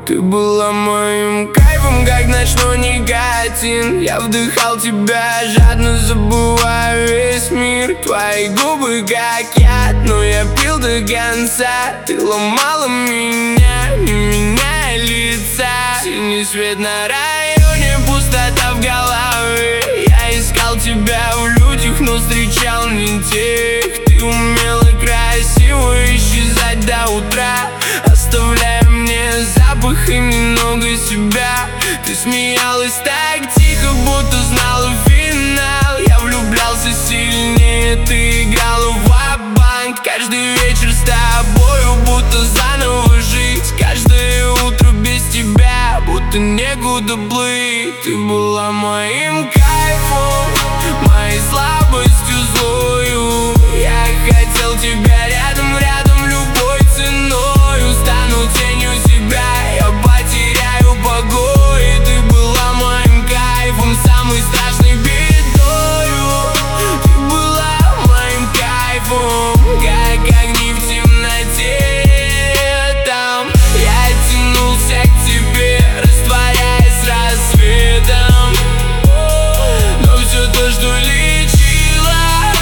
Ты была моим кайфом, как ночной никотин. Я вдыхал тебя, жадно забывая весь мир. Твои губы как яд, но я пил до конца. Ты ломала меня, не меняя лица. Синий свет на районе, пустота в голове. Я искал тебя в людях, но встречал не тех. Ты умела красиво исчезать до утра, оставляя мне запах и немного себя. Ты смеялась так тихо, будто знала финал. Я влюблялся сильнее, ты играла в ва-банк. Каждый вечер с тобою, будто заново жить. Каждое утро без тебя, будто некуда плыть. Ты была моим кайфом, моей слабостью злою. Я хотел тебя рядом, рядом любой ценою. Стану тенью себя, я потеряю покой. Ты была моим кайфом, самой страшной бедою. Ты была моим кайфом, как огни в темноте. Там я тянулся к тебе, растворяясь с рассветом. Но все то, что лечило,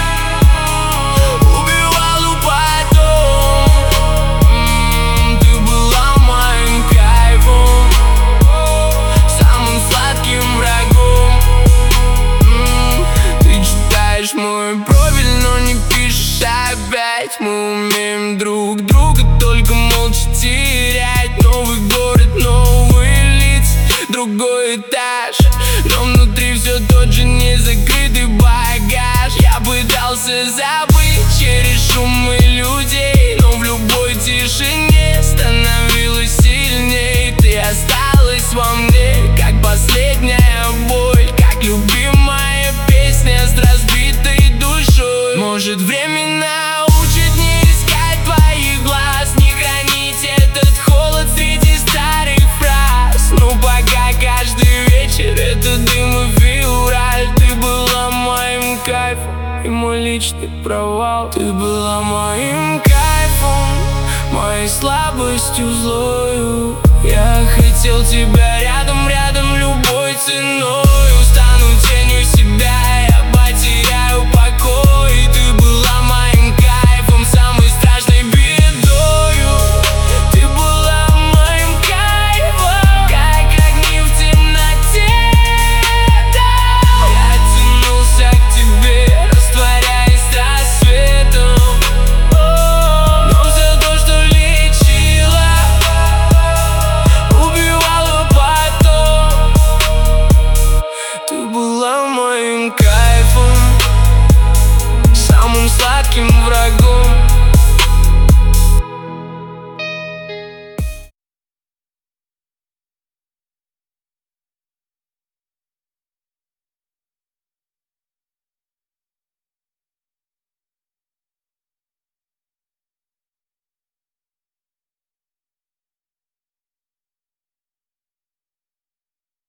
убивало потом. Ты была моим кайфом, самым сладким врагом. Ты читаешь мой профиль, но не пишешь опять. Мы умеем друг друга только молча терять. Новый город, новые лица, другой этаж, но внутри все тот же незакрытый багаж. Я пытался забыть через шумы людей, но в любой тишине становилась сильней. Ты осталась во мне, как последняя боль, как любимая песня с разбитой душой. Может, время научит не искать твоих глаз, не хранить этот холод среди старых фраз. Но пока каждый вечер это дым и февраль. Ты была моим кайфом и мой личный провал. Ты была моим кайфом, моей слабостью злою. Я хотел тебя рядом, рядом любой ценой. Стану тенью себя, я потеряю покой. Ты была моим кайфом, самой страшной бедою. Ты была моим кайфом, как огни в темноте. Я тянулся к тебе, растворяясь с рассветом. Но все то, что лечило, убивало потом. Ты была моим кайфом, самым сладким